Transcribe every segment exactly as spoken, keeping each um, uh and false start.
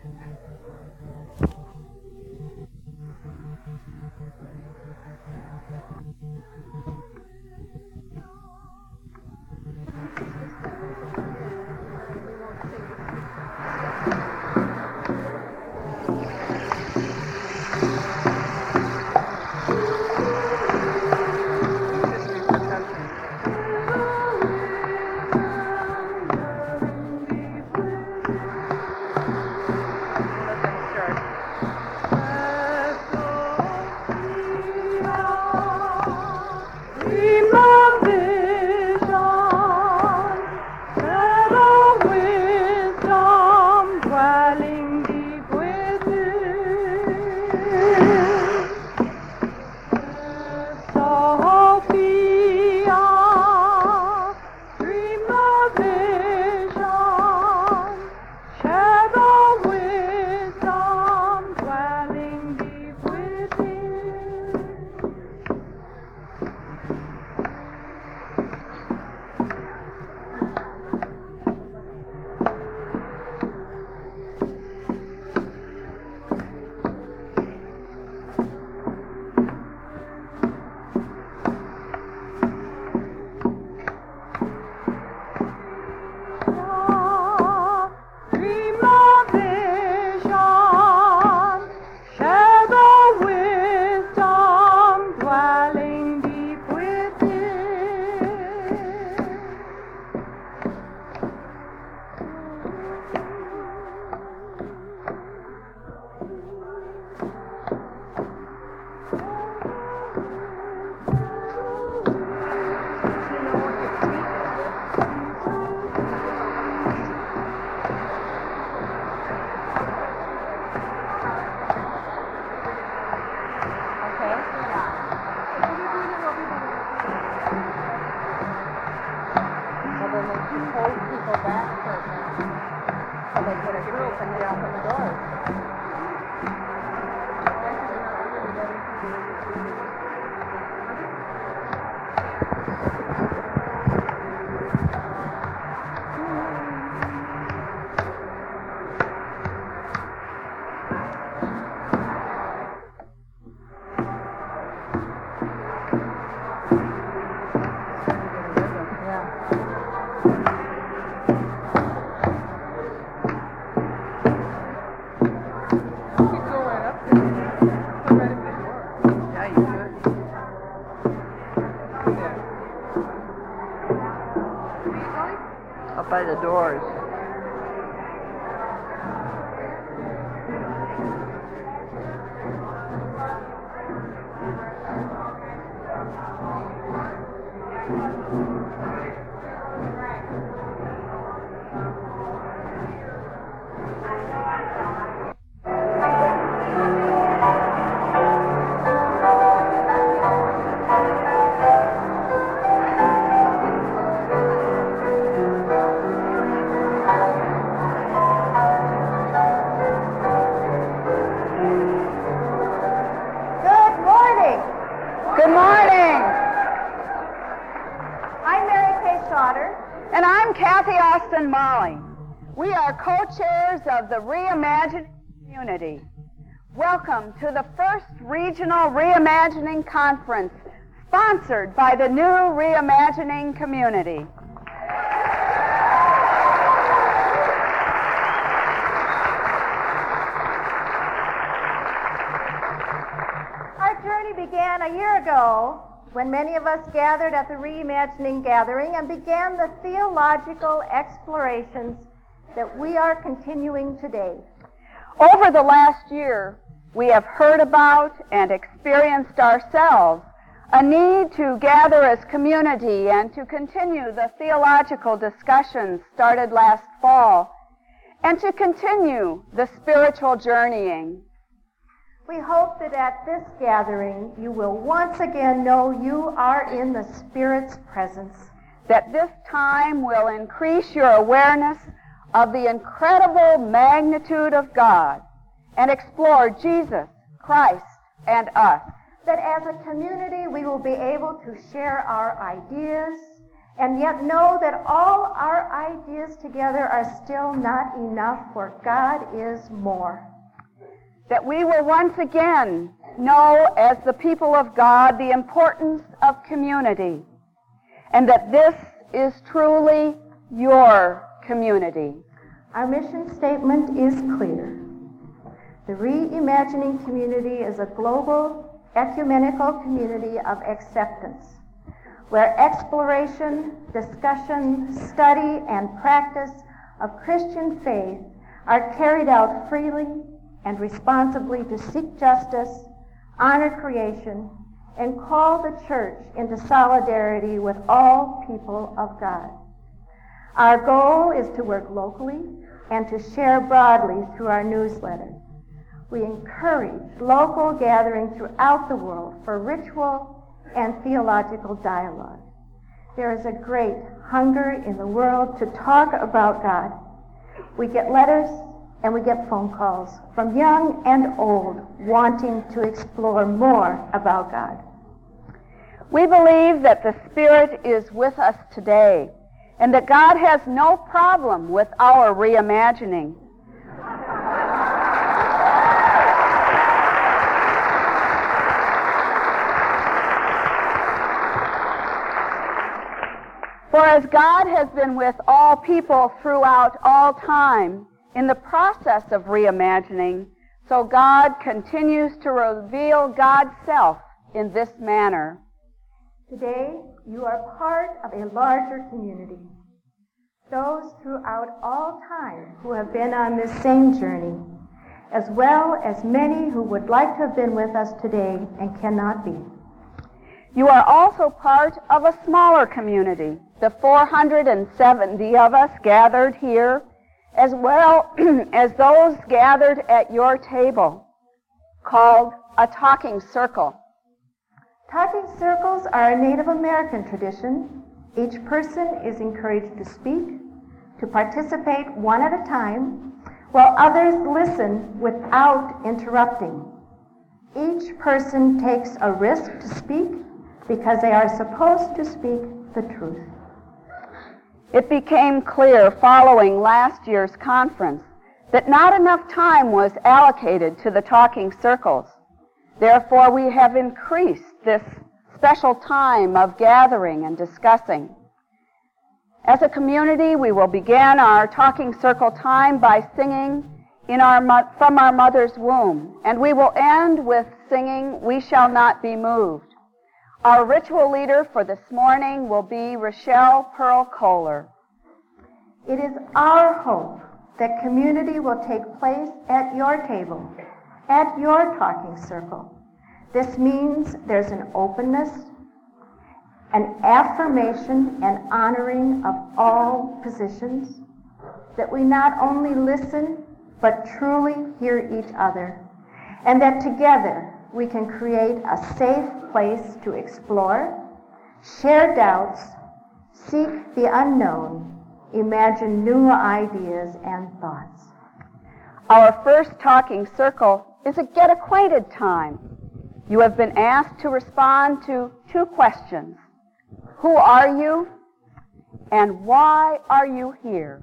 By the doors. Co-chairs of the Reimagining Community. Welcome to the first Regional Reimagining Conference, sponsored by the new Reimagining Community. Our journey began a year ago when many of us gathered at the Reimagining Gathering and began the theological explorations that we are continuing today. Over the last year, we have heard about and experienced ourselves a need to gather as community and to continue the theological discussions started last fall, and to continue the spiritual journeying. We hope that at this gathering you will once again know you are in the Spirit's presence. That this time will increase your awareness of the incredible magnitude of God and explore Jesus, Christ, and us. That as a community we will be able to share our ideas and yet know that all our ideas together are still not enough, for God is more. That we will once again know, as the people of God, the importance of community, and that this is truly your community. Our mission statement is clear. The Reimagining Community is a global, ecumenical community of acceptance, where exploration, discussion, study, and practice of Christian faith are carried out freely and responsibly to seek justice, honor creation, and call the church into solidarity with all people of God. Our goal is to work locally and to share broadly through our newsletter. We encourage local gathering throughout the world for ritual and theological dialogue. There is a great hunger in the world to talk about God. We get letters and we get phone calls from young and old wanting to explore more about God. We believe that the Spirit is with us today, and that God has no problem with our reimagining. For as God has been with all people throughout all time in the process of reimagining, so God continues to reveal God's self in this manner. Today, you are part of a larger community. Those throughout all time who have been on this same journey, as well as many who would like to have been with us today and cannot be. You are also part of a smaller community, the four hundred seventy of us gathered here, as well as those gathered at your table, called a talking circle. Talking circles are a Native American tradition. Each person is encouraged to speak, to participate one at a time, while others listen without interrupting. Each person takes a risk to speak because they are supposed to speak the truth. It became clear following last year's conference that not enough time was allocated to the talking circles. Therefore, we have increased this special time of gathering and discussing. As a community, we will begin our talking circle time by singing in our mo- from our mother's womb, and we will end with singing "We Shall Not Be Moved." Our ritual leader for this morning will be Rochelle Pearl Kohler. It is our hope that community will take place at your table, at your talking circle. This means there's an openness, an affirmation and honoring of all positions, that we not only listen, but truly hear each other, and that together we can create a safe place to explore, share doubts, seek the unknown, imagine new ideas and thoughts. Our first talking circle is a get acquainted time. You have been asked to respond to two questions. Who are you? And why are you here?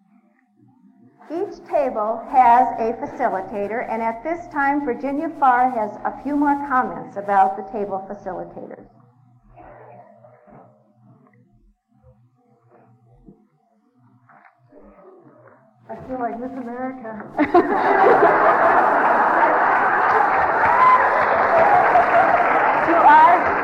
Each table has a facilitator, and at this time, Virginia Farr has a few more comments about the table facilitators. I feel like Miss America. You are?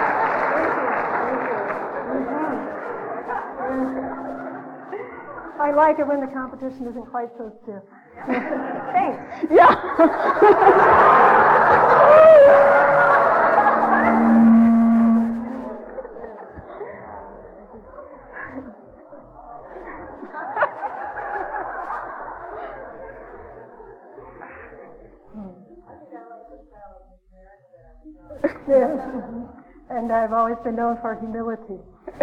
I like it when the competition isn't quite so stiff. Thanks. Yeah. Yes. And I've always been known for humility.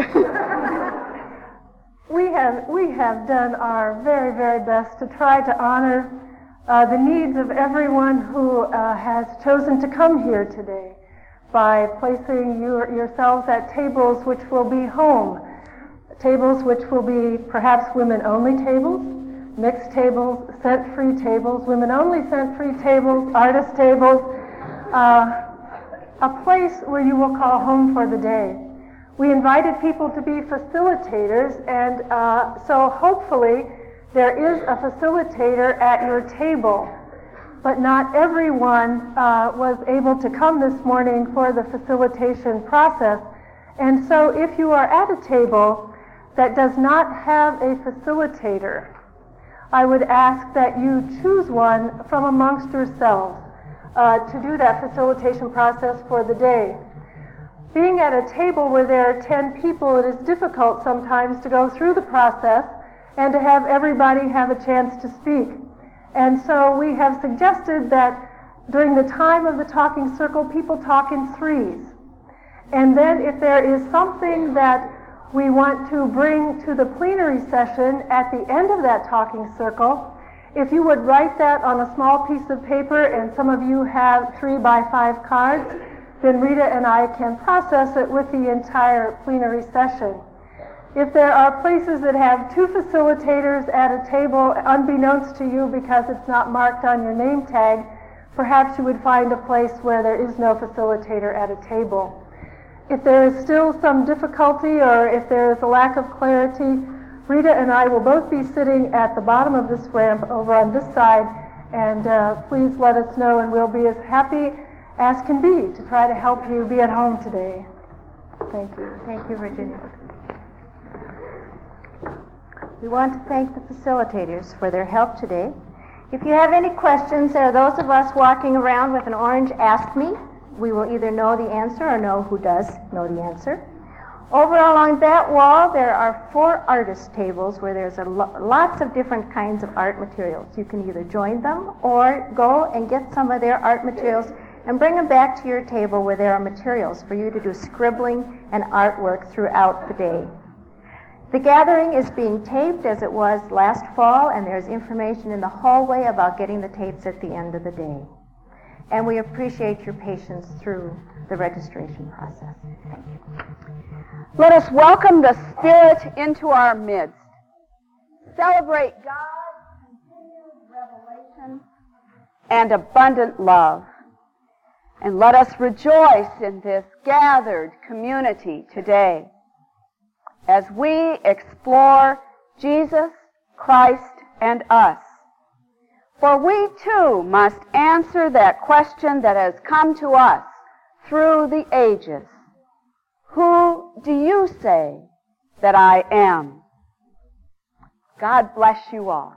We have we have done our very, very best to try to honor uh, the needs of everyone who uh, has chosen to come here today by placing your, yourselves at tables which will be home tables which will be perhaps women-only tables, mixed tables, scent-free tables, women-only scent-free tables, artist tables, uh, a place where you will call home for the day. We invited people to be facilitators, and uh, so hopefully there is a facilitator at your table. But not everyone uh, was able to come this morning for the facilitation process. And so if you are at a table that does not have a facilitator, I would ask that you choose one from amongst yourselves uh, to do that facilitation process for the day. Being at a table where there are ten people, it is difficult sometimes to go through the process and to have everybody have a chance to speak. And so we have suggested that during the time of the talking circle, people talk in threes. And then if there is something that we want to bring to the plenary session at the end of that talking circle, if you would write that on a small piece of paper, and some of you have three by five cards, then Rita and I can process it with the entire plenary session. If there are places that have two facilitators at a table, unbeknownst to you because it's not marked on your name tag, perhaps you would find a place where there is no facilitator at a table. If there is still some difficulty or if there is a lack of clarity, Rita and I will both be sitting at the bottom of this ramp over on this side, and uh, please let us know, and we'll be as happy as can be to try to help you be at home today. Thank you. Thank you, Virginia. We want to thank the facilitators for their help today. If you have any questions, there are those of us walking around with an orange Ask Me. We will either know the answer or know who does know the answer. Over along that wall, there are four artist tables where there's a lo- lots of different kinds of art materials. You can either join them or go and get some of their art materials and bring them back to your table where there are materials for you to do scribbling and artwork throughout the day. The gathering is being taped as it was last fall, and there's information in the hallway about getting the tapes at the end of the day. And we appreciate your patience through the registration process. Thank you. Let us welcome the Spirit into our midst. Celebrate God's continued revelation and abundant love. And let us rejoice in this gathered community today as we explore Jesus, Christ, and us. For we too must answer that question that has come to us through the ages. Who do you say that I am? God bless you all.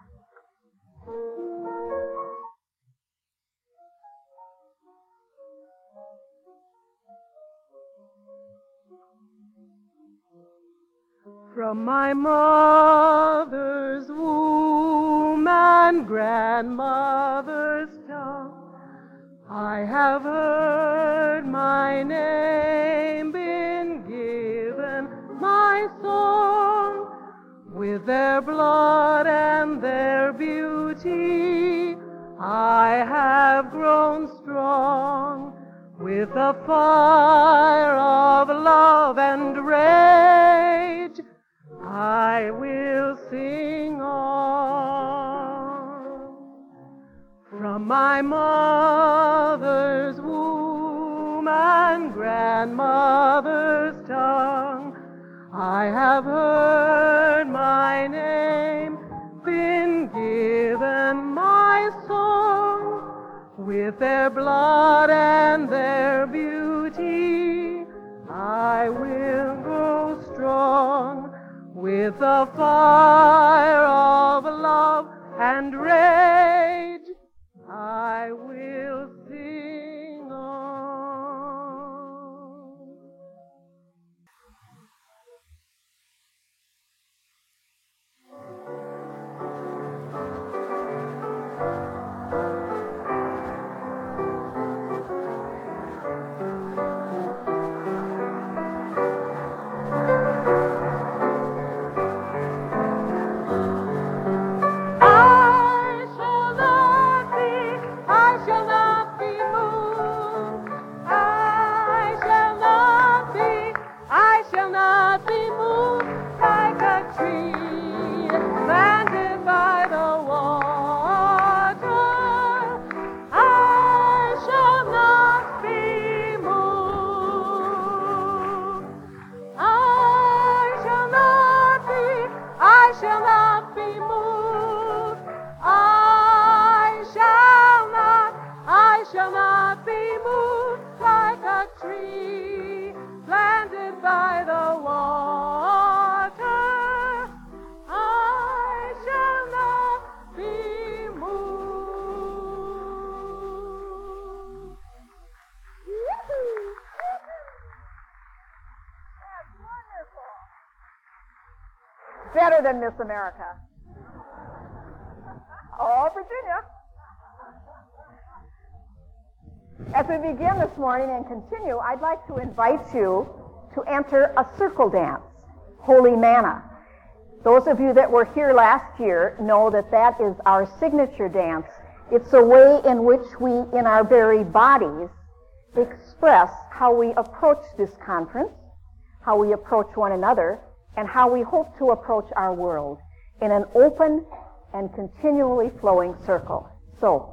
From my mother's womb and grandmother's tongue, I have heard my name been given, my song. With their blood and their beauty, I have grown strong. With the fire of love and rage, I will sing on. From my mother's womb and grandmother's tongue, I have heard my name, been given my song. With their blood and their beauty, I will grow strong. With the fire of love and rage, I will sing on. Better than Miss America. Oh, Virginia. As we begin this morning and continue, I'd like to invite you to enter a circle dance, Holy Manna. Those of you that were here last year know that that is our signature dance. It's a way in which we, in our very bodies, express how we approach this conference, how we approach one another, and how we hope to approach our world in an open and continually flowing circle. So,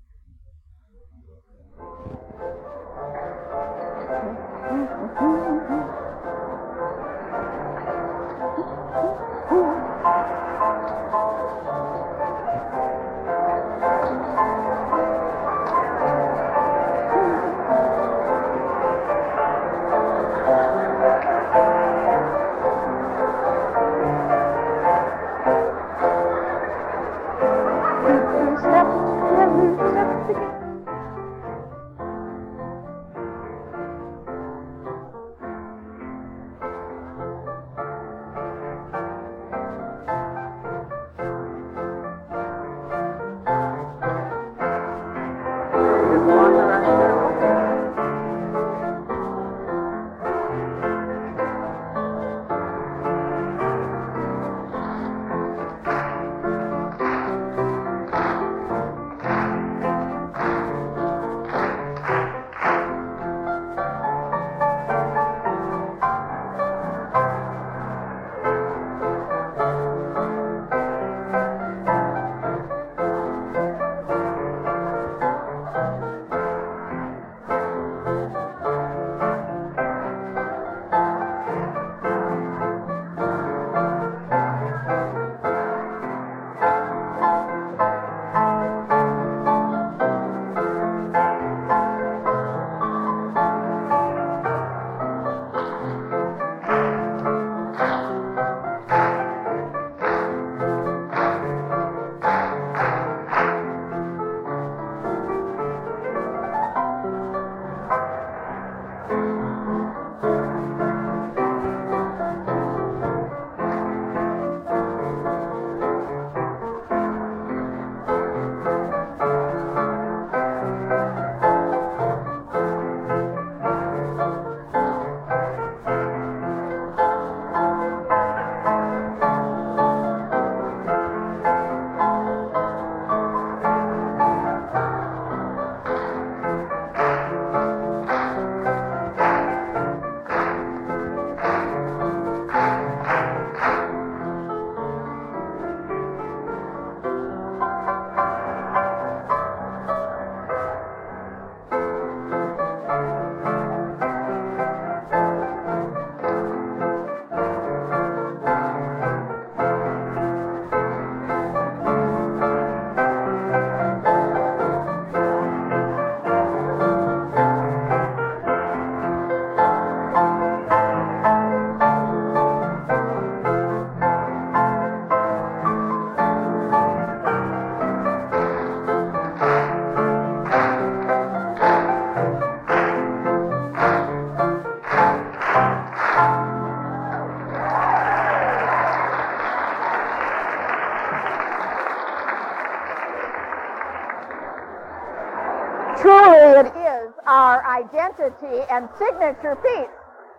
truly it is our identity and signature piece.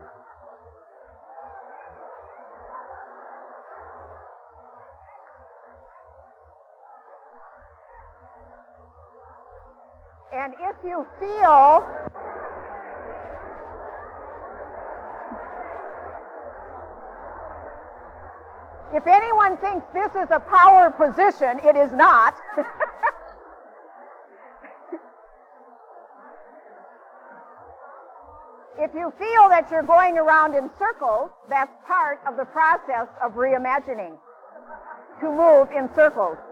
And if you feel if anyone thinks this is a power position, it is not. If you feel that you're going around in circles, that's part of the process of reimagining, to move in circles.